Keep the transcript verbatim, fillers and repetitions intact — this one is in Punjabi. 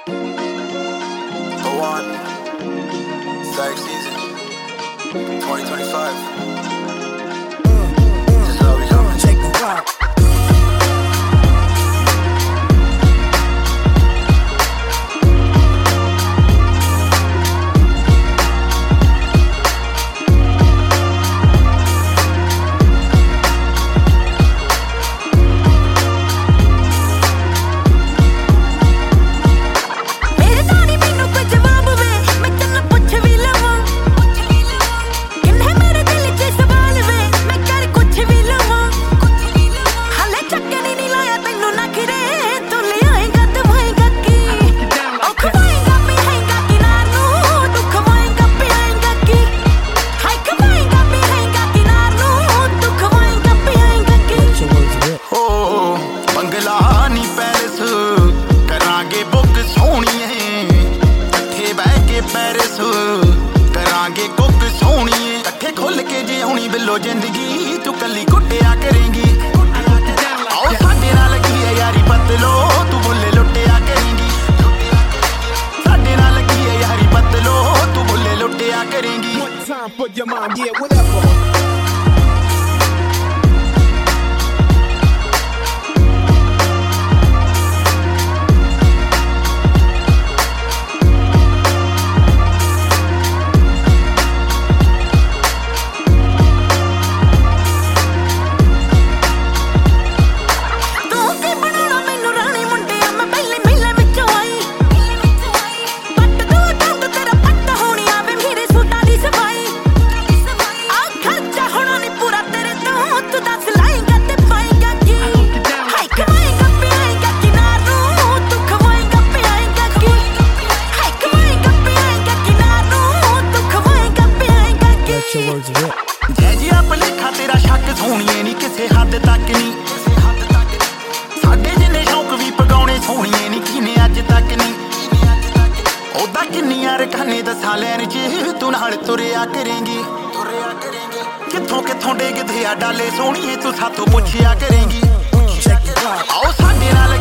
Go on. Sag season. twenty twenty-five. This is how we coming. Take the rock. Paris ਕਰਾਂਗੇ ਕੁੱਕ ਸੋਹਣੀਏ ਇਕੱਠੇ ਖੁੱਲ ਕੇ ਜੇ ਹੋਣੀ ਬਿੱਲੋ ਜ਼ਿੰਦਗੀ ਤੂੰ ਕੱਲੀ ਕੁੱਟਿਆ ਕਰੇਂਗੀ ਆਓ ਸਾਡੇ ਨਾਲ ਕੀ ਹੈ ਯਾਰੀ ਬਦਲੋ ਤੂੰ ਬੁੱਲੇ ਲੁੱਟਿਆ ਕਰੇਂਗੀ ਸਾਡੇ ਨਾਲ ਕੀ ਹੈ ਯਾਰੀ ਬਦਲੋ ਤੂੰ ਬੁੱਲੇ ਲੁੱਟਿਆ ਕਰੇਂਗੀ ਜੈ ਜੀ ਭਲੇਖਾ ਤੇਰਾ ਸ਼ੱਕ ਸੋਹਣੀਏ ਨੀ ਕਿਸੇ ਹੱਦ ਤੱਕ ਨੀ ਸਾਡੇ ਜਿੰਨੇ ਸ਼ੌਕ ਵੀ ਪਗਾਉਣੇ ਸੋਹਣੀਏ ਨੀ ਕਿਨੇ ਅੱਜ ਤੱਕ ਨੀ ਉਹਦਾ ਕਿੰਨੀਆਂ ਰਖਾਨੇ ਦਸਾਂ ਲੈਣ ਚ ਤੂੰ ਨਾਲ ਤੁਰਿਆ ਕਰੇਂਗੀ ਕਿੱਥੋਂ ਕਿੱਥੋਂ ਡੇਗਦੇ ਆ ਡਾਲੇ ਸੋਹਣੀਏ ਤੂੰ ਸਾਥੋਂ ਪੁੱਛਿਆ ਕਰੇਂਗੀ ਆਓ ਸਾਡੇ ਨਾਲ